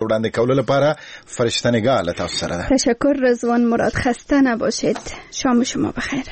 وړاندې کولو لپاره فرشته نگاه له تاسو سره ده. تشکر رضوان مراد، خسته نباشید. شام شما بخیر.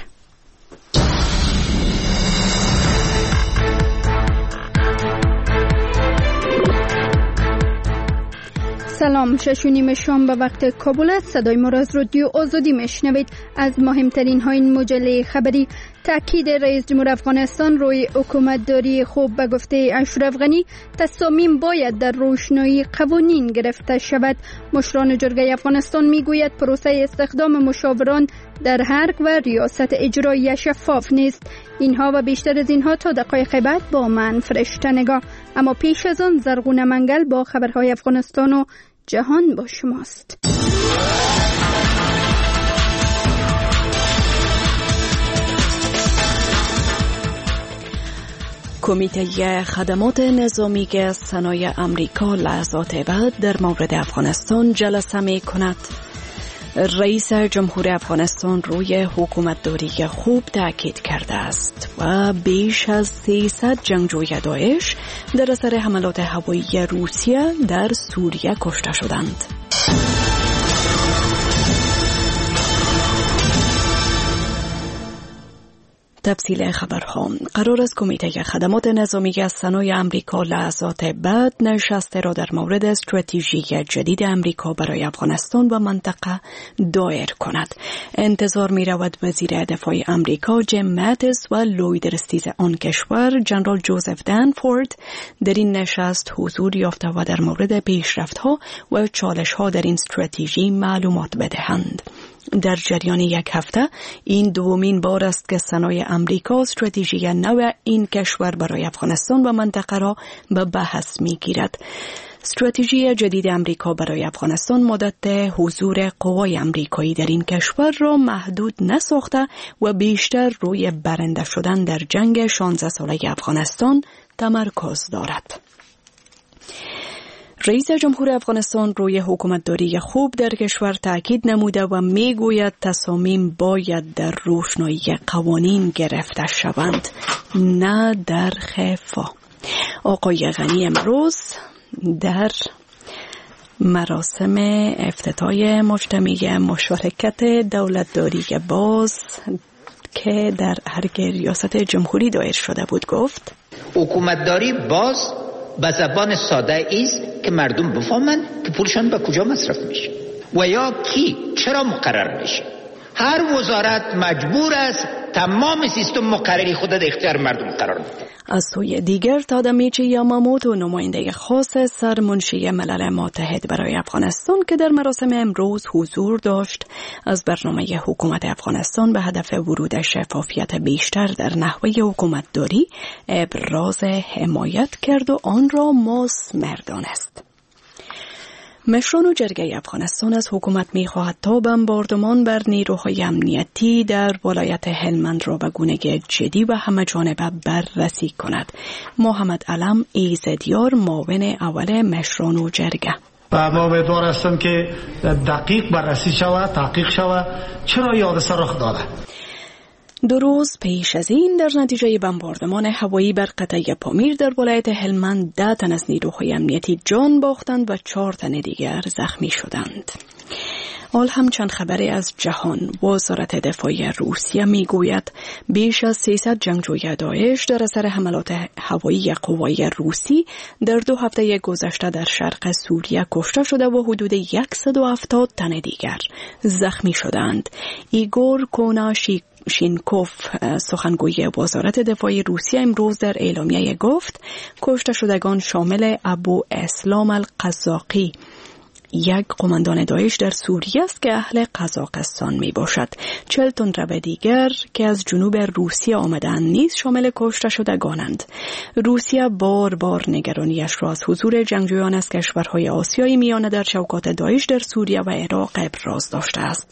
سلام، 6:30 شام به وقت کابل است. صدای ما را از رادیو آزادی میشنوید. از مهمترین ها این مجله خبری: تاکید رئیس جمهور افغانستان روی حکومتداری خوب به گفته اشرف غنی، تصامیم باید در روشنایی قوانین گرفته شود. مشران جرگه افغانستان میگوید پروسه استخدام مشاوران در حرق و ریاست اجرایی شفاف نیست. اینها و بیشتر از اینها تا دقایق بعد با من فرشته نگاه. اما پیش از آن زرغونه منگل با خبرهای افغانستان و جهان با شماست. کمیته خدمات نظامی صنایع آمریکا لحظات بعد در مورد افغانستان جلسه می کند. رئیس جمهور افغانستان روی حکومتداری خوب تاکید کرده است و بیش از 300 جنگجوی داعش در اثر حملات هوایی روسیه در سوریه کشته شدند. تفصیل خبرها: قرار است کمیته خدمات نظامی صنایع آمریکا لحظات بعد نشسته را در مورد استراتژی جدید آمریکا برای افغانستان و منطقه دایر کند. انتظار می رود وزیر دفاع آمریکا جیم ماتیس و لوید رستیز آن کشور جنرال جوزف دنفورد در این نشست حضور یافته و در مورد پیشرفت‌ها و چالش‌ها در این استراتژی معلومات بدهند. در جریان یک هفته این دومین بار است که صنایع آمریکا استراتژی نو این کشور برای افغانستان و منطقه را به بحث می‌گیرد. استراتژی جدید آمریکا برای افغانستان مدت حضور قوای آمریکایی در این کشور را محدود نساخته و بیشتر روی برنده شدن در جنگ 16 ساله افغانستان تمرکز دارد. رئیس جمهور افغانستان روی حکومتداری خوب در کشور تاکید نموده و میگوید تصامیم باید در روشنایی قوانین گرفته شوند، نه در خفا. آقای غنی امروز در مراسم افتتاح مجتمع مشارکت دولتداری باز که در ارگ ریاست جمهوری دایر شده بود گفت: حکومتداری باز به زبان ساده است که مردم بفهمند که پولشان به کجا مصرف میشه و یا کی چرا مقرر میشه. هر وزارت مجبور است تمام سیستم مقرری خود در اختیار مردم قرار بده. از سوی دیگر تادامیچی یاماموتو نماینده خاص سرمنشی ملل متحد برای افغانستان که در مراسم امروز حضور داشت از برنامه حکومت افغانستان به هدف ورود شفافیت بیشتر در نحوه حکومتداری ابراز حمایت کرد و آن را مثمر دانست. مشران و جرگه افغانستان از حکومت می‌خواهد تا بمباردمان بر نیروهای امنیتی در ولایت هلمند را به گونه جدی و همه‌جانبه بررسی کند. محمد علم ایزدیار معاون اول مشران و جرگه: ما امیدوار هستیم که دقیق بررسی شود، تحقیق شود چرا این حادثه رخ داده. 2 روز پیش از این در نتیجه بمباردمان هوایی بر قطعه پامیر در ولایت هلمند 10 تن از نیروهای امنیتی جان باختند و 4 تن دیگر زخمی شدند. حال هم چند خبری از جهان. وزارت دفاع روسیه میگوید بیش از 300 جنگجوی داعش در اثر حملات هوایی قوای روسی در 2 هفته گذشته در شرق سوریه کشته شده و حدود 170 تن دیگر زخمی شدند. ایگور کوناشینکوف سخنگوی وزارت دفاع روسیه امروز در اعلامیه گفت کشته شدگان شامل ابو اسلام القزاقی، یک قماندان داعش در سوریه است که اهل قزاقستان می باشد. 40 تندرو دیگر که از جنوب روسیه آمدند نیز شامل کشته شدگانند. روسیه بار بار نگرانیش را از حضور جنگجویان از کشورهای آسیای میانه در چوکات داعش در سوریه و عراق ابراز داشته است.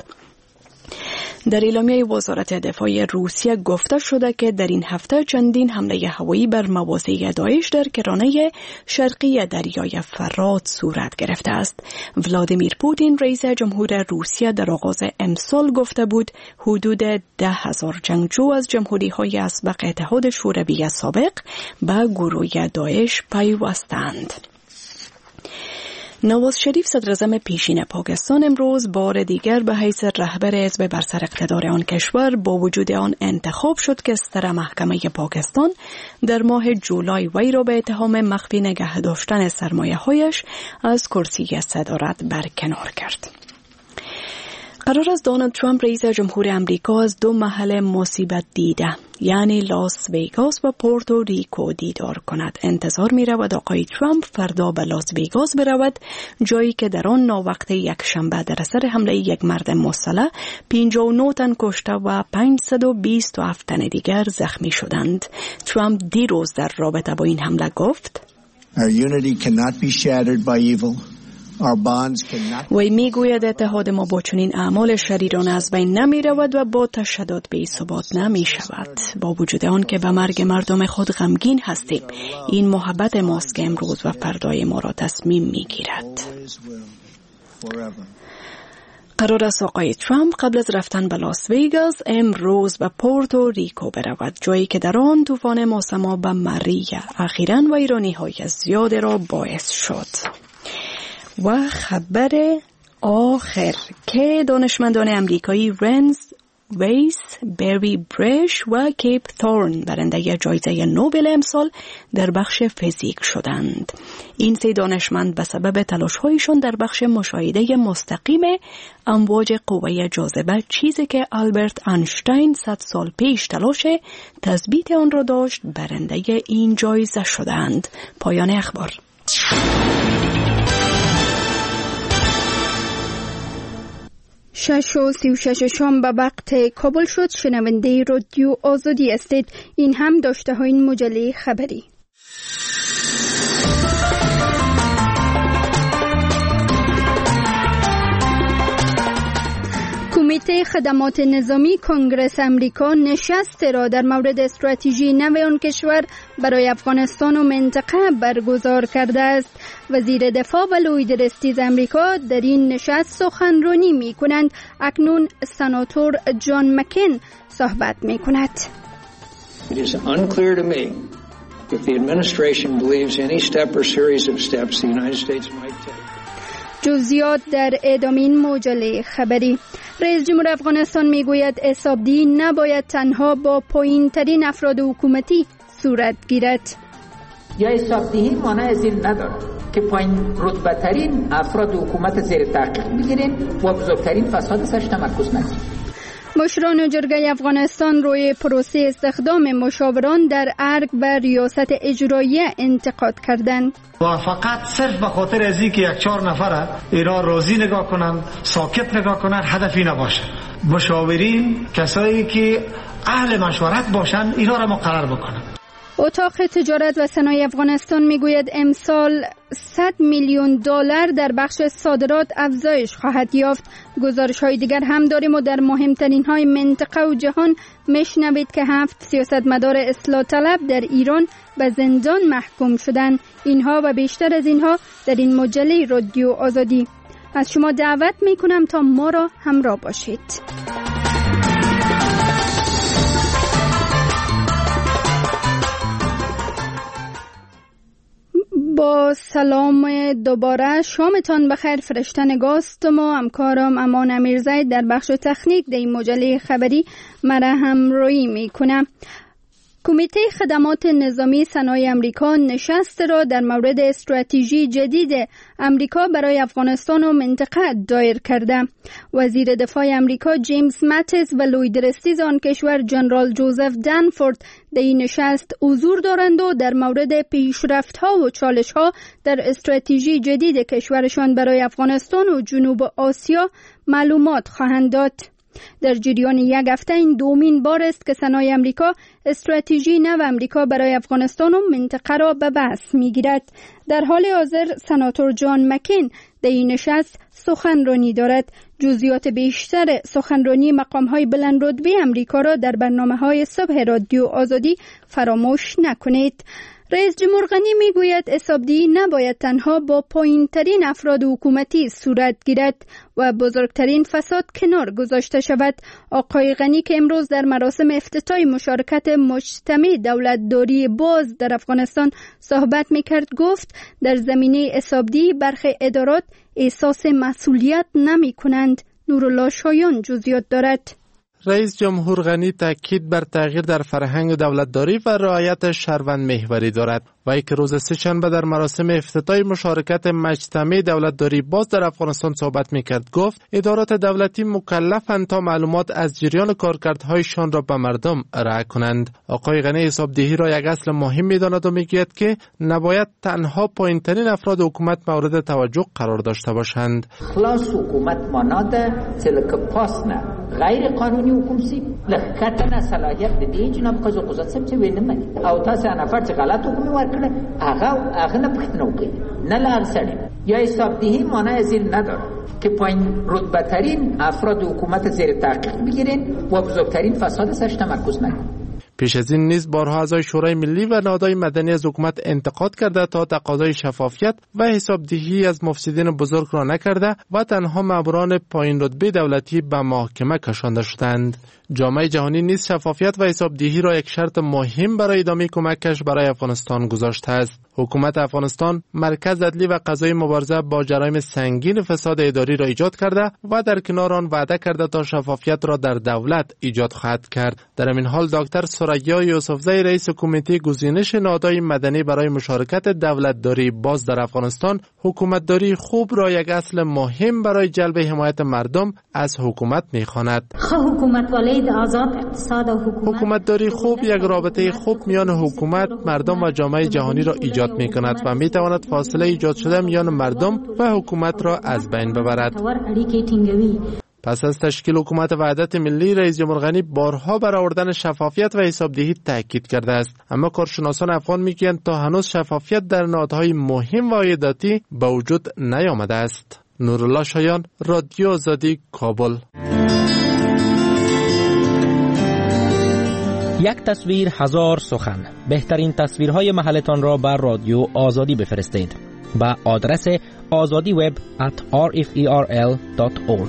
در اعلامیه وزارت دفاع روسیه گفته شده که در این هفته چندین حمله هوایی بر مواضع داعش در کرانه شرقی دریای فرات صورت گرفته است. ولادیمیر پوتین رئیس جمهور روسیه در آغاز امسال گفته بود حدود 10,000 جنگجو از جمهوری‌های اسبق اتحاد شوروی سابق به گروه داعش پیوستند. نواز شریف صدر اعظم پیشین پاکستان امروز بار دیگر به حیث رهبر حزب بر سر اقتدار آن کشور با وجود آن انتخاب شد که ستر محکمه پاکستان در ماه جولای وی را به اتهام مخفی نگه داشتن سرمایه‌هایش از کرسی صدارت برکنار کرد. قرار است دونالد ترامپ رئیس جمهور امریکا از دو محل مصیبت دیده یعنی لاس ویگاس و پورتو ریکو دیدار کند. انتظار می رود آقای ترامپ فردا به لاس ویگاس برود، جایی که در آن ناوقت یک شنبه در اثر حمله یک مرد مسلح 59 تن کشته و 527 تن دیگر زخمی شدند. ترامپ دیروز در رابطه با این حمله گفت: Our unity cannot be shattered by evil. وی میگوید اتحاد ما با چنین اعمال شریرانه از بین نمی رود و با تشدد به ثبات نمی شود. با وجود آن که به مرگ مردم خود غمگین هستیم، این محبت ماست که امروز و فردای ما را تصمیم می گیرد. قرار است آقای ترامپ قبل از رفتن به لاس ویگاس امروز به پورتو ریکو برود، جایی که در آن طوفان ماسما به ماریا اخیراً ویرانی‌های زیاد را باعث شد. و خبر آخر که دانشمندان امریکایی رنز ویس، بری برش و کیپ تورن برنده جایزه نوبل امسال در بخش فیزیک شدند. این سه دانشمند به سبب تلاش‌هایشان در بخش مشاهده مستقیم امواج قوه جاذبه، چیزی که آلبرت اینشتین 100 سال پیش تلاش تثبیت آن را داشت، برنده این جایزه شدند. پایان اخبار. 6:36 به وقت کابل شد. شنونده رادیو آزادی هستید. این هم داشته های این مجله خبری. کمیته خدمات نظامی کنگره امریکا نشست را در مورد استراتژی نو آن کشور برای افغانستان و منطقه برگزار کرده است. وزیر دفاع و لویدرستیز امریکا در این نشست سخنرانی می کنند. اکنون سناتور جان مکین صحبت می کند. It is unclear to me if the administration believes any step or series of steps the United States might take. جزئیات در ادامه این مجله خبری. رئیس جمهور افغانستان میگوید حسابدهی نباید تنها با پایین ترین افراد حکومتی صورت گیرد. یا حسابدهی مانع از این ندارد که پایین رتبه ترین افراد حکومت زیر تحقیق بگیریم و بزرگترین فساد سرش تمرکز نکنیم. مشران جرگه افغانستان روی پروسه استخدام مشاوران در ارگ و ریاست اجراییه انتقاد کردند. و فقط صرف به خاطر از اینکه یک 4 نفره اینا راضی نگاه کنند، ساکت نگاه کنند، هدفی نباشه. مشاورین کسایی که اهل مشورت باشند اینا را مقرر بکنند. اتاق تجارت و صنایع افغانستان میگوید امسال $100 میلیون در بخش صادرات افزایش خواهد یافت. گزارش های دیگر هم داریم و در مهمترین های منطقه و جهان میشنوید که 7 سیاستمدار اصلاح طلب در ایران به زندان محکوم شدند. اینها و بیشتر از اینها در این مجله رادیو آزادی. از شما دعوت میکنم تا ما را همراه باشید. با سلام دوباره، شامتان بخیر. فرشته نگاستم و همکارم امان امیرزاید در بخش تکنیک در این مجله خبری مرا همراهی میکنم. کمیته خدمات نظامی صنایع امریکا نشست را در مورد استراتژی جدید امریکا برای افغانستان و منطقه دایر کرده. وزیر دفاع امریکا جیمز ماتیس و لویدرستیز آن کشور جنرال جوزف دنفورد در این نشست حضور دارند و در مورد پیشرفت‌ها و چالش‌ها در استراتژی جدید کشورشان برای افغانستان و جنوب آسیا معلومات خواهند داد. در جریان یک هفته این دومین بار است که صنایع امریکا استراتژی نو امریکا برای افغانستان و منطقه را به بحث می‌گیرد. در حال حاضر سناتور جان مکین در این نشست سخنرانی دارد. جزئیات بیشتر سخنرانی مقام‌های بلند رتبه امریکا را در برنامه‌های صبح رادیو آزادی فراموش نکنید. رئیس جمهور غنی میگوید حسابدهی نباید تنها با پایین‌ترین افراد حکومتی صورت گیرد و بزرگترین فساد کنار گذاشته شود. آقای غنی که امروز در مراسم افتتاح مشارکت مجتمع دولتداری باز در افغانستان صحبت میکرد گفت در زمینه حسابدهی برخی ادارات احساس مسئولیت نمی کنند. نورالله شایان جزئیات دارد. رئیس جمهور غنی تاکید بر تغییر در فرهنگ دولتداری و رعایت شهروند محوری دارد. وی که روز سه‌شنبه در مراسم افتتاح مشارکت مجتمع دولتداری باز در افغانستان صحبت میکرد گفت ادارات دولتی مکلفند تا معلومات از جریان کارکردهایشان را به مردم ارائه کنند. آقای غنی حسابدهی را یک اصل مهم میداند و میگوید که نباید تنها پایین‌ترین افراد حکومت مورد توجه قرار داشته باشند. خلاص حکومت ماناده تلک پاسنه غیر قانونی حکومت سی لکتن صلاحیت دی جناب قضا قضات سب چه وینم او تاسو نفر چې غلط حکم ورکړه هغه نه پښتنه وکړي نه لار سړي یا حسابدهی مانع زیر نداره که پایین رتبه ترین افراد حکومت زیر تحقیق بگیرین و بزرگترین فساد سرش تمرکز نکنین. پیش از این نیز بارها اعضای شورای ملی و نهادهای مدنی از حکومت انتقاد کرده تا تقاضای شفافیت و حسابدهی از مفسدین بزرگ را نکرده و تنها ماموران پایین رتبه دولتی به محاکمه کشانده شدند. جامعه جهانی نیز شفافیت و حسابدهی را یک شرط مهم برای ادامه کمکش برای افغانستان گذاشته است. حکومت افغانستان مرکز عدلی و قضایی مبارزه با جرایم سنگین فساد اداری را ایجاد کرده و در کنار آن وعده کرده تا شفافیت را در دولت ایجاد خواهد کرد. در این حال دکتر ثریا یوسفزی رئیس کمیته گزینش نهادهای مدنی برای مشارکت دولتداری باز در افغانستان حکومتداری خوب را یک اصل مهم برای جلب حمایت مردم از حکومت می‌خواند. حکومتداری خوب یک رابطه خوب میان حکومت، مردم و جامعه جهانی را ایجاد می‌کند و می‌تواند فاصله ایجاد شده میان مردم و حکومت را از بین ببرد. پس از تشکیل حکومت وحدت ملی، رئیس جمهور غنی بارها بر آوردن شفافیت و حسابدهی تاکید کرده است، اما کارشناسان افغان میگویند تا هنوز شفافیت در نهادهای مهم و عایداتی به وجود نیامده است. نورالله شایان، رادیو آزادی، کابل. یک تصویر هزار سخن. بهترین تصویرهای محلتان را بر رادیو آزادی بفرستید به آدرس azadiweb@rferl.org.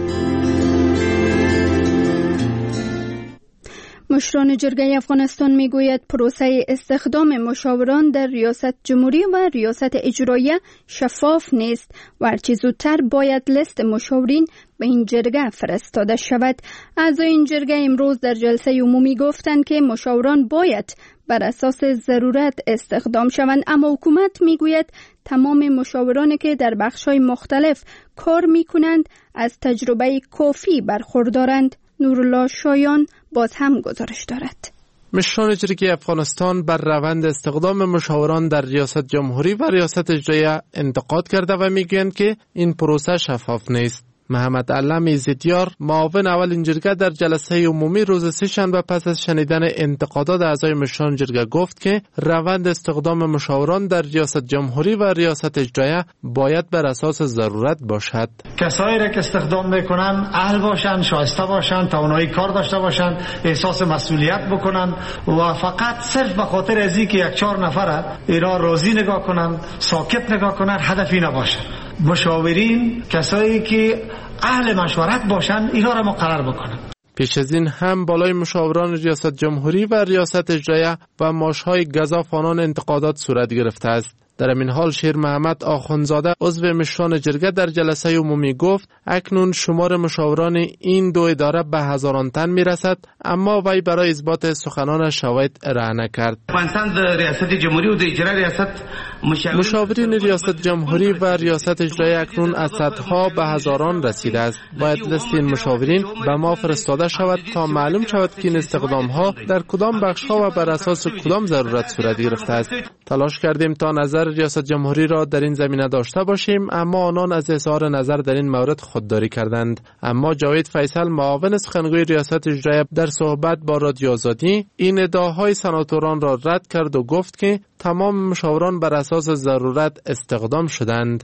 مشران جرگه افغانستان میگوید پروسه استخدام مشاوران در ریاست جمهوری و ریاست اجراییه شفاف نیست و هرچه زودتر باید لیست مشاورین به این جرگه فرستاده شود. اعضای این جرگه امروز در جلسه عمومی گفتند که مشاوران باید بر اساس ضرورت استخدام شوند، اما حکومت میگوید تمام مشاورانی که در بخش‌های مختلف کار میکنند از تجربه کافی برخوردارند. نورالله شایان باز هم گزارش دارد. مشران جرگه افغانستان بر روند استخدام مشاوران در ریاست جمهوری و ریاست اجراییه انتقاد کرده و میگویند که این پروسه شفاف نیست. محمد علم ایزدیار معاون اول این جرگه در جلسه عمومی روز سه‌شنبه پس از شنیدن انتقادات اعضای مشران جرگه گفت که روند استخدام مشاوران در ریاست جمهوری و ریاست اجراییه باید بر اساس ضرورت باشد. کسایی را که استخدام میکنن اهل باشن، شایسته باشن، توانایی کار داشته باشن، احساس مسئولیت بکنن و فقط صرف به خاطر از اینکه یک چهار نفره اینا راضی نگاه کنن، ساکت نگاه کنن، هدفی نباشه. مشاورین کسایی که اهل مشورت باشن اینا را مقرر بکنن. پیش از این هم بالای مشاوران ریاست جمهوری و ریاست اجراییه و ماشهای گزاف آنان انتقادات صورت گرفته است. در این حال شیر محمد آخوندزاده عضو مشران جرگه در جلسه عمومی گفت اکنون شمار مشاوران این دو اداره به هزاران تن میرسد، اما وی برای اثبات سخنان شواهد ارائه نکرد. مشاورین ریاست جمهوری و ریاست اجرایی اکنون از صدها به هزاران رسیده است. باید لیست این مشاورین به ما فرستاده شود تا معلوم شود که این استخدام ها در کدام بخش ها و بر اساس کدام ضرورت صورت گرفته است. تلاش کردیم تا نظر کشور ریاست جمهوری را در این زمینه داشته باشیم، اما آنان از اظهار نظر در این مورد خودداری کردند. اما جاوید فیصل معاون سخنگوی ریاست اجرایی در صحبت با رادیو آزادی این ادعاهای سناتوران را رد کرد و گفت که تمام مشاوران بر اساس ضرورت استخدام شدند.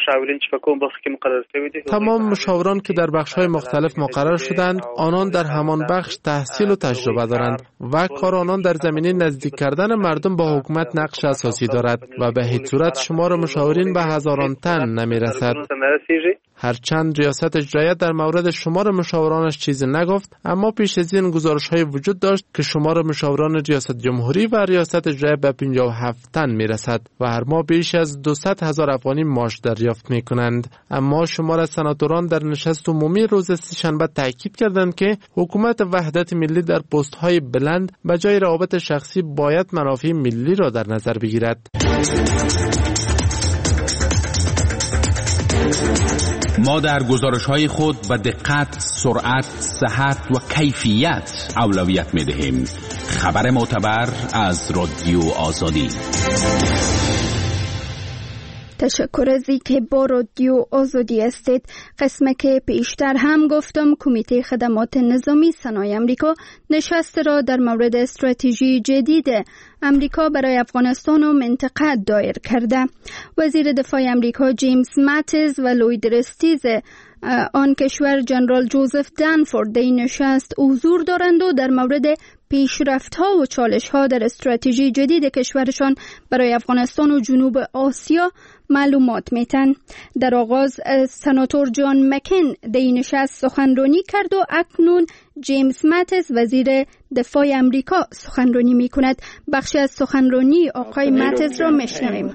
تمام مشاوران که در بخش‌های مختلف مقرر شدند، آنان در همان بخش تحصیل و تجربه دارند و کار آنان در زمینه نزدیک کردن مردم با حکومت نقش اساسی دارد و به هیچ صورت شمار مشاورین به هزاران تن نمی‌رسد. هرچند ریاست اجرایی در مورد شمار مشاورانش چیزی نگفت، اما پیش از این گزارش‌های وجود داشت که شمار مشاوران ریاست جمهوری و ریاست اجرایی به 57 تن می‌رسد و هر ماه بیش از 200,000 افغانی معاش دریافت می‌کنند. اما شمار از سناتوران در نشست عمومی روز سه‌شنبه تاکید کردند که حکومت وحدت ملی در پست‌های بلند به جای روابط شخصی باید منافع ملی را در نظر بگیرد. ما در گزارش‌های خود به دقت، سرعت، صحت و کیفیت اولویت می‌دهیم. خبر معتبر از رادیو آزادی. تشکر از اینکه با رادیو آزادی هستید. قسم که پیشتر هم گفتم کمیته خدمات نظامی صنایع امریکا نشست را در مورد استراتژی جدید امریکا برای افغانستان و منطقه دایر کرده. وزیر دفاع امریکا جیمز ماتیز و لوید رستیز آن کشور جنرال جوزف دنفورد در این نشست حضور دارند و در مورد پیشرفت‌ها و چالش‌ها در استراتژی جدید کشورشان برای افغانستان و جنوب آسیا معلومات میتن. در آغاز سناتور جان مکین در این نشست سخنرانی کرد و اکنون جیمز ماتیز وزیر دفاع امریکا سخنرانی میکند. بخشی از سخنرانی آقای ماتیز را میشنویم.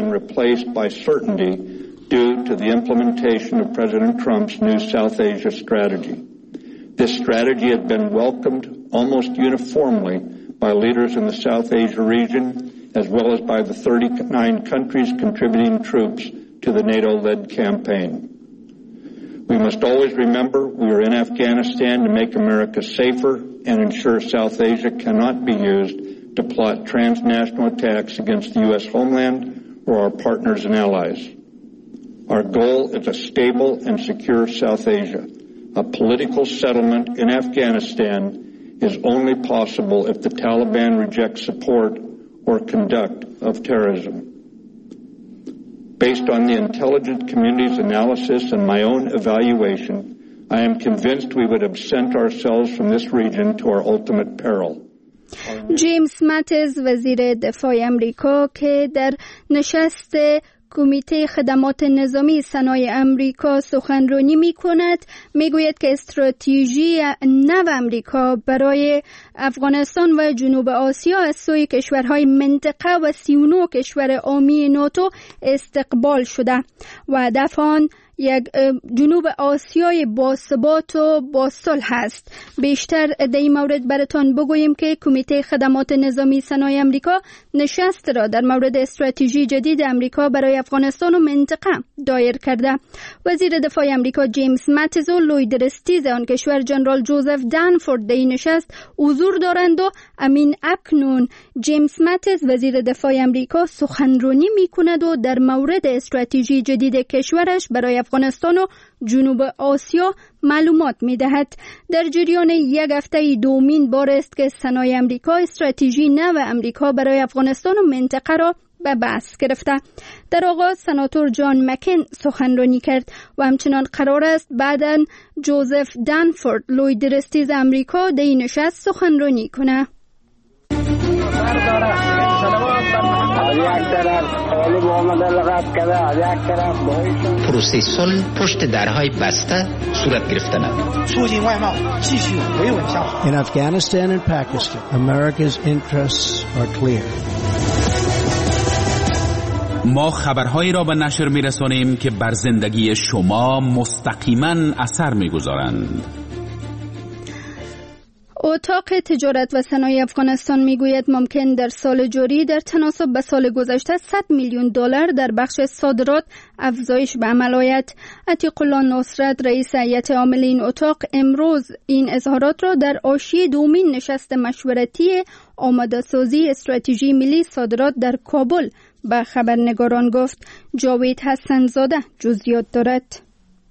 Due to the implementation of President Trump's new South Asia strategy. This strategy had been welcomed almost uniformly by leaders in the South Asia region, as well as by the 39 countries contributing troops to the NATO-led campaign. We must always remember we are in Afghanistan to make America safer and ensure South Asia cannot be used to plot transnational attacks against the U.S. homeland or our partners and allies. Our goal is a stable and secure South Asia. A political settlement in Afghanistan is only possible if the Taliban rejects support or conduct of terrorism. Based on the intelligence community's analysis and my own evaluation, I am convinced we would absent ourselves from this region to our ultimate peril. جیمز ماتیز وزیر دفاع امریکا که در نشست کمیته خدمات نظامی صنایع امریکا سخنرانی می کند می گوید که استراتژی نو امریکا برای افغانستان و جنوب آسیا از سوی کشورهای منطقه و 39 کشور عامی ناتو استقبال شده و هدف آن یک جنوب آسیای باثبات و باصلح است. بیشتر در این مورد براتان بگوییم که کمیته خدمات نظامی صنایع امریکا نشست را در مورد استراتژی جدید امریکا برای افغانستان و منطقه دایر کرده. وزیر دفاع امریکا جیمز ماتیز و لوید رستیز آن کشور جنرال جوزف دنفورد در این نشست حضور دارند و امین اکنون جیمز ماتیز وزیر دفاع امریکا سخنرانی می‌کند و در مورد استراتژی جدید کشورش برای افغانستان و جنوب آسیا معلومات می‌دهد. در جریان یک هفته دومین بار است که صنایع امریکا استراتژی نو امریکا برای افغانستان و منطقه را به بحث گرفته. در آغاز سناتور جان مکین سخنرانی کرد و همچنان قرار است بعداً جوزف دنفورد لوید رستیز امریکا در این نشست سخنرانی کنه. پروسه صلح پشت درهای بسته صورت گرفتن. In Afghanistan and Pakistan, America's interests are clear. ما خبرهایی را به نشر می‌رسانیم که بر زندگی شما مستقیما اثر می‌گذارند. اتاق تجارت و صنایع افغانستان میگوید ممکن در سال جاری در تناسب به سال گذشته 100 میلیون دلار در بخش صادرات افزایش به عمل آید. عتیق الله نصرت رئیس هیئت عامل این اتاق امروز این اظهارات را در حاشیه دومین نشست مشورتی آماده‌سازی استراتژی ملی صادرات در کابل به خبرنگاران گفت. جاوید حسن‌زاده جزئیات دارد.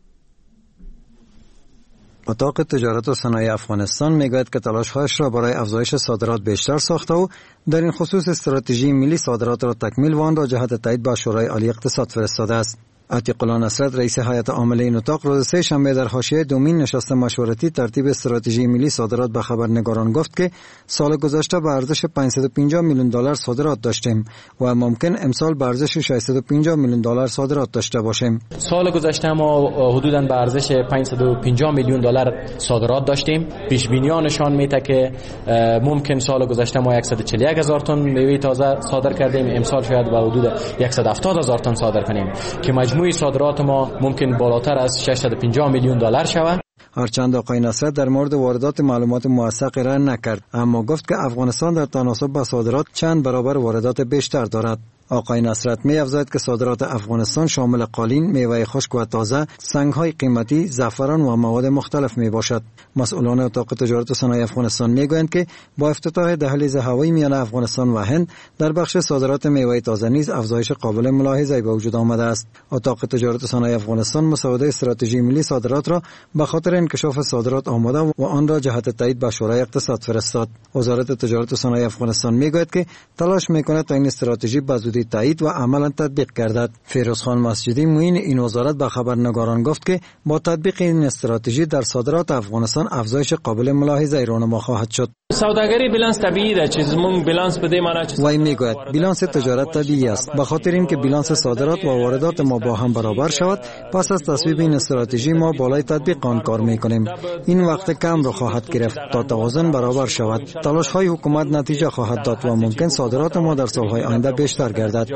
اتاق تجارت و صنایع افغانستان میگوید که تلاش‌هایش را برای افزایش صادرات بیشتر ساخته و در این خصوص استراتژی ملی صادرات را تکمیل و آن را جهت تایید به شورای عالی اقتصاد فرستاده است. عتیق الله نصرت رئیس هیئت عامله این اتاق روز سه‌شنبه در حاشیه دومین نشست مشورتی ترتیب استراتژی ملی صادرات به خبرنگاران گفت که سال گذشته به ارزش $550 میلیون صادرات داشتیم و ممکن امسال به ارزش $650 میلیون صادرات داشته باشیم. سال گذشته ما حدوداً به ارزش $550 میلیون صادرات داشتیم. پیش بینی‌ها نشان میده که ممکن سال گذشته ما 141,000 تن میوه تازه صادر کردیم، امسال شاید به حدود 170,000 تن صادر کنیم که مجموع صادرات ما ممکن بالاتر از $650 میلیون شود. هرچند آقای نصرت در مورد واردات معلومات موثق ارائه نکرد، اما گفت که افغانستان در تناسب با صادرات چند برابر واردات بیشتر دارد. آقای نصرت می افزاید که صادرات افغانستان شامل قالین، میوه خشک و تازه، سنگ‌های قیمتی، زعفران و مواد مختلف می باشد. مسئولان اتاق تجارت و صنایع افغانستان می گویند که با افتتاح دهلیز هوایی میان افغانستان و هند در بخش صادرات میوه تازه نیز افزایش قابل ملاحظه‌ای به وجود آمده است. اتاق تجارت و صنایع افغانستان مسوده استراتژی ملی صادرات را به خاطر انکشاف صادرات آماده و آن را جهت تایید به شورای اقتصاد فرستاد. وزارت تجارت و صنایع افغانستان می گوید که تلاش می کند تا این استراتژی به زودی تایید و عملا تطبیق گردد. فیروزخان مسجدی معین این وزارت به خبرنگاران گفت که با تطبیق این استراتژی در صادرات افغانستان افزایش قابل ملاحظه‌ای رونما خواهد شد. سوداگری بیلانس طبیعی ده، چیزمون بیلانس بده معنی وی میگوید بیلانس تجارت طبیعی است. به خاطر اینکه بیلانس صادرات و واردات ما با هم برابر شود، پس از تصویب این استراتژی ما بالای تطبیق آن کار میکنیم. این وقت کم را خواهد گرفت تا توازن برابر شود. تلاش های حکومت نتیجه خواهد داد و ممکن صادرات ما در سالهای آینده بیشتر گردد.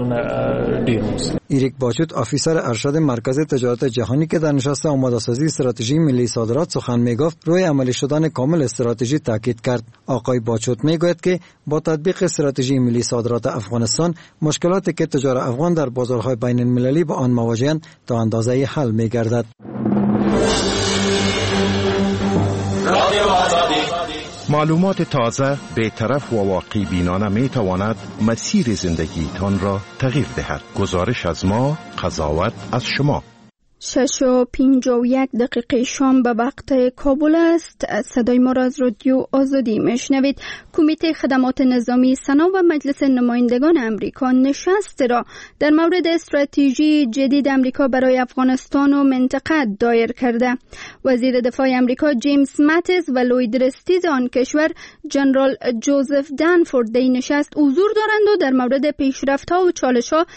ایریک باچوت افیسر ارشد مرکز تجارت جهانی که در نشست آماده سازی استراتژی ملی صادرات سخن میگفت، روی عملی شدن کامل استراتژی تاکید کرد. آقای باچوت میگوید که با تطبیق استراتژی ملی صادرات افغانستان مشکلاتی که تجار افغان در بازارهای بین المللی با آن مواجهند تا اندازه حل میگردد. معلومات تازه، بی‌طرف و واقع بینانه می تواند مسیر زندگیتان را تغییر دهد. گزارش از ما، قضاوت از شما. 6:51 شام به وقت کابل است. صدای ما را از رادیو آزادی میشنوید. کمیته خدمات نظامی سنا و مجلس نمایندگان امریکا نشست را در مورد استراتژی جدید امریکا برای افغانستان و منطقه دایر کرده. وزیر دفاع امریکا جیمز ماتیس و لوید رستیز آن کشور جنرال جوزف دنفورد در این نشست حضور دارند و در مورد پیشرفت‌ها و چالش‌ها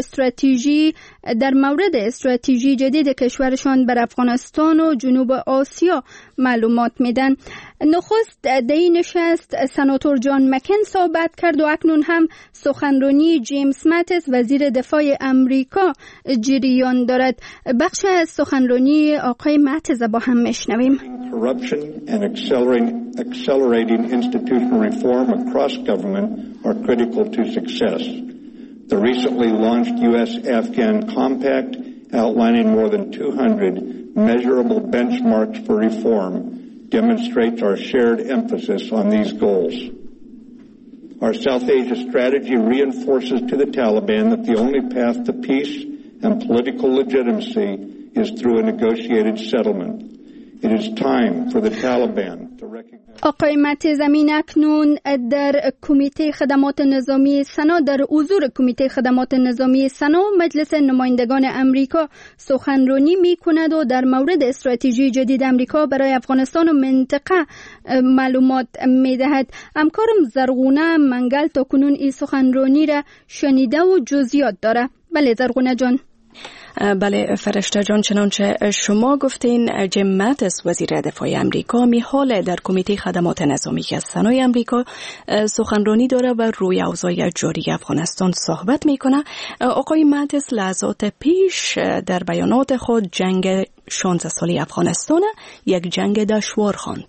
در مورد استراتژی جدید کشورشان بر افغانستان و جنوب آسیا معلومات میدن. نخست در این نشست سناتور جان مکن صحبت کرد و اکنون هم سخنرانی جیمز ماتیس وزیر دفاع امریکا جریان دارد. بخش از سخنرانی آقای ماتیس با هم میشنویم. Corruption and accelerating institutional reform across government are critical to success. The recently launched U.S.-Afghan Compact outlining more than 200 measurable benchmarks for reform demonstrates our shared emphasis on these goals. Our South Asia strategy reinforces to the Taliban that the only path to peace and political legitimacy is through a negotiated settlement. It is time for the Taliban to recognize. آقای ماتیس اکنون در کمیته خدمات نظامی سنا در حضور کمیته خدمات نظامی سنا و مجلس نمایندگان امریکا سخنرانی می کند و در مورد استراتژی جدید امریکا برای افغانستان و منطقه معلومات می دهد. همکارم زرغونه منگل تا کنون این سخنرانی را شنیده و جزئیات داره. بله زرغونه جان. بله فرشته جان، چنانچه شما گفتین جیم ماتیس وزیر دفاع امریکا میحال در کمیته خدمات نظامی سنای امریکا سخنرانی داره و روی اوضاع جاری افغانستان صحبت میکنه. آقای ماتیس لحظات پیش در بیانات خود جنگ 16 سالی افغانستان یک جنگ دشوار خواند.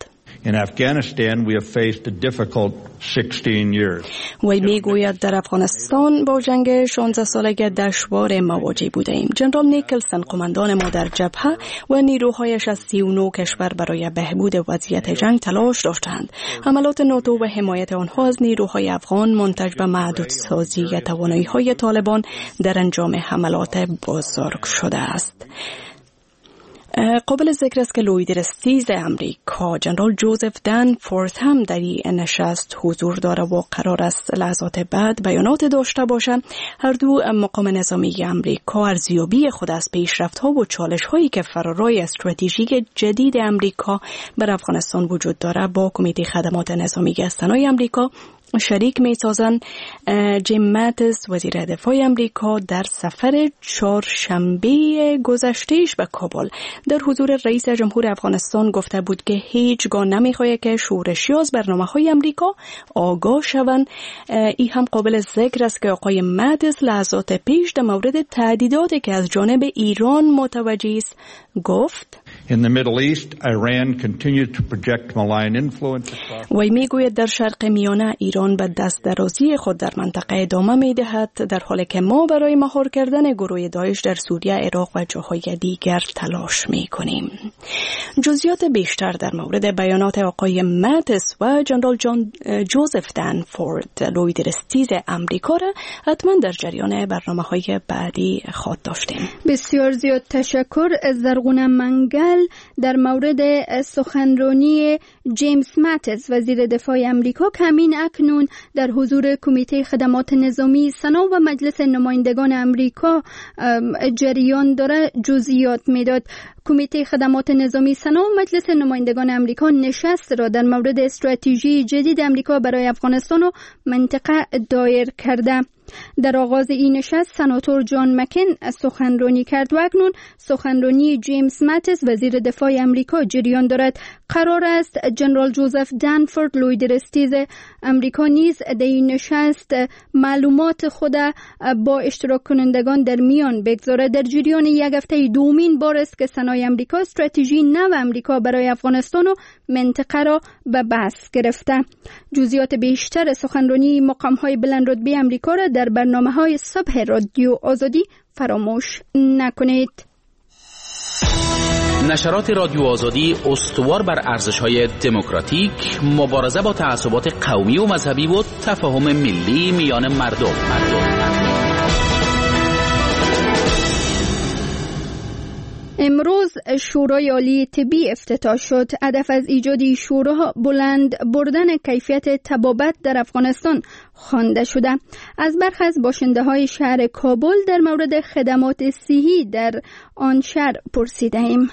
In Afghanistan, we have faced a difficult 16 years. وی میگوید در افغانستان با جنگ 16 سالگی دشوار مواجه بودیم. جنرال نیکلسن قماندان ما در جبهه و نیروهایش از 39 کشور برای بهبود وضعیت جنگ تلاش داشتند. حملات ناتو و حمایت آنها از نیروهای افغان منتج به محدودسازی توانایی‌های طالبان در انجام حملات بزرگ شده است. قابل ذکر است که لویدرستیز امریکا جنرال جوزف دنفورد هم در این نشست حضور داره و قرار است لحظات بعد بیانات داشته باشه. هر دو مقام نظامی امریکا ارزیابی خود از پیشرفت‌ها و چالش‌هایی که فرارای استراتژیک جدید امریکا بر افغانستان وجود داره با کمیته خدمات نظامی استانهای امریکا شریک می‌سازند. جیم ماتیس وزیر دفاع امریکا در سفر چهارشنبه گذشتهش به کابل در حضور رئیس جمهور افغانستان گفته بود که هیچگاه نمی‌خواهد که شورشی از برنامه‌های امریکا آگاه شوند. این هم قابل ذکر است که آقای ماتیس لحظات پیش در مورد تهدیداتی که از جانب ایران متوجه است گفت In the Middle East, Iran continues to project malign influence. وی میگوید در شرق میانه ایران به دست درازی خود در منطقه ادامه میدهد در حالی که ما برای مهار کردن گروه داعش در سوریه، عراق و جاهای دیگر تلاش میکنیم. جزئیات بیشتر در مورد بیانات آقای ماتیس و جنرال جوزف دنفورد لویدرستیز امریکا را حتما در جریان برنامه‌های بعدی خواهد داشتیم. بسیار زیاد تشکر. زرغونه منگل در مورد سخنرانی جیمز ماتیس وزیر دفاع امریکا که همین اکنون در حضور کمیته خدمات نظامی سنا و مجلس نمایندگان امریکا جریان داره جزئیات میداد. کمیته خدمات نظامی سنا و مجلس نمایندگان امریکا نشست را در مورد استراتژی جدید امریکا برای افغانستان و منطقه دایر کرده. در آغاز این نشست سناتور جان مکین سخنرانی کرد و اکنون سخنرانی جیمز ماتیس وزیر دفاع امریکا جریان دارد. قرار است جنرال جوزف دنفورد لویدرستیز امریکا نیز در این نشست معلومات خود با اشتراک کنندگان در میان بگذارد. در جریان یک هفته دومین بار است که سنای امریکا استراتژی نو امریکا برای افغانستان و منطقه را به بحث گرفته. جزئیات بیشتر سخنرانی مقام‌های بلند رتبه امریکا را در برنامه‌های صبح رادیو آزادی فراموش نکنید. نشرات رادیو آزادی استوار بر ارزش‌های دموکراتیک، مبارزه با تعصبات قومی و مذهبی و تفاهم ملی میان مردم. امروز شورای عالی طبی افتتاح شد. هدف از ایجاد شورا بلند بردن کیفیت طبابت در افغانستان خوانده شده. از برخی از باشنده‌های شهر کابل در مورد خدمات صحی در آن شهر پرسیدیم.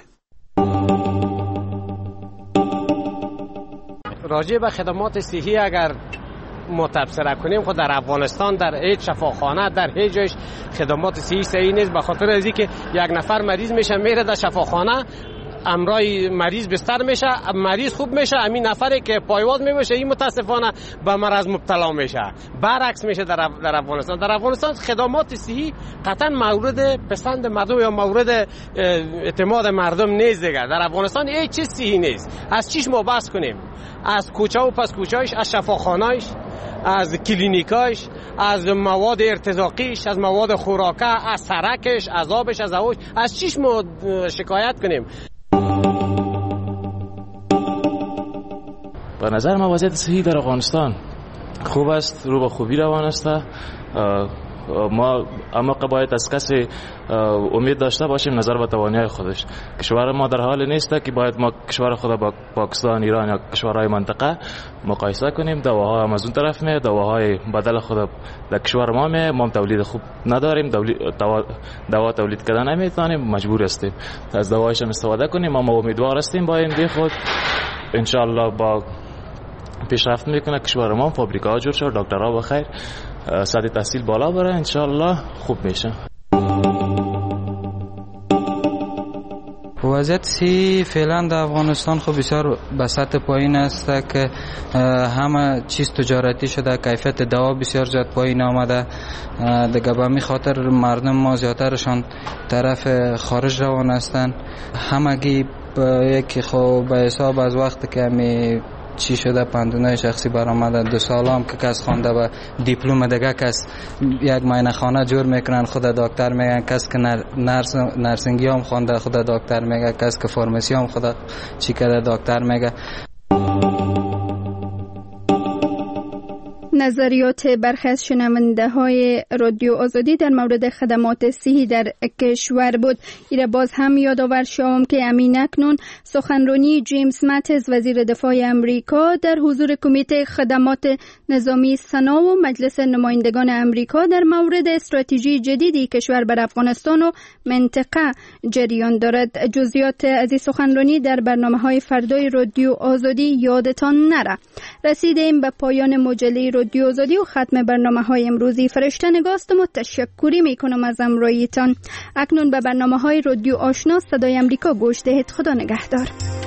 راجع به خدمات صحی اگر ما تبصره کنیم خود در افغانستان در هیچ شفاخانه در هیچ جایش خدمات صحی نیست، به خاطر از اینکه یک نفر مریض میشه میره در شفاخانه، امرای مریض بستر میشه، مریض خوب میشه، همین نفری که پایواز میشه این متاسفانه به مرض مبتلا میشه. برعکس میشه در افغانستان. در افغانستان خدمات صحی قطعا مورد پسند مردم یا مورد اعتماد مردم نیست دیگه. در افغانستان هیچ چیز صحی نیست. از چیش ما بحث کنیم؟ از کوچه و پس کوچه‌اش، از شفاخانه‌اش، از کلینیکاش، از مواد ارتزاقیش، از مواد خوراکه، از سرکش، از آبش، از هواش، از چیش ما شکایت کنیم؟ به نظر من وضعیت صحی در افغانستان خوب است، رو به خوبی روان است. ما اما باید از کسی امید داشته باشیم نظر به توانایی خودش. کشور ما در حال نیست که باید ما کشور خود با پاکستان، ایران یا کشورهای منطقه مقایسه کنیم. دواها هم از اون طرف میاد، دواهای بدل خود در کشور ما میاد. ما تولید خوب نداریم، دوا تولید کردن نمیتونیم، مجبور هستیم از دوایش هم استفاده کنیم. اما امیدوار هستیم با این خود ان شاء الله با پیشرفت میکنه کشور ما، فابریکا جور شد، دکترها بخیر، سطح تحصیل بالا بره، ان شاء الله خوب میشه. وضعیت صحی فعلا در افغانستان خب بسیار به سطح پایین است که همه چیز تجارتی شده، کیفیت دوا بسیار زیاد پایین آمده دیگه. به همین خاطر مردم ما زیادترشان طرف خارج روان هستند. همگی یکی خب به حساب از وقت که می چی شده پندونه شخصی برآمده 2 سال هم که کس خوانده و دیپلم دیگه کس یک معاینه خانه جور میکنن خود دکتر میگن، کس که نرسینگی هم خوانده خود دکتر میگه، کس که فارمسی هم خود چی کرده دکتر میگه. نظریات برخی از شنونده های رادیو آزادی در مورد خدمات صحی در کشور بود. ایره باز هم یادآور شوم که امین اکنون سخنرانی جیمز ماتیز وزیر دفاع امریکا در حضور کمیته خدمات نظامی سنا و مجلس نمایندگان امریکا در مورد استراتژی جدیدی کشور بر افغانستان و منطقه جریان دارد. جزئیات از این سخنرانی در برنامه‌های فردای رادیو آزادی یادتان نره. رسیدیم به پایان مجله رادیو آزادی و ختم برنامه‌های امروزی. فرشته نگاستم و تشکری میکنم از همراهیتان. اکنون به برنامه‌های رادیو آشنا صدای امریکا گوش دهید. خدا نگهدار.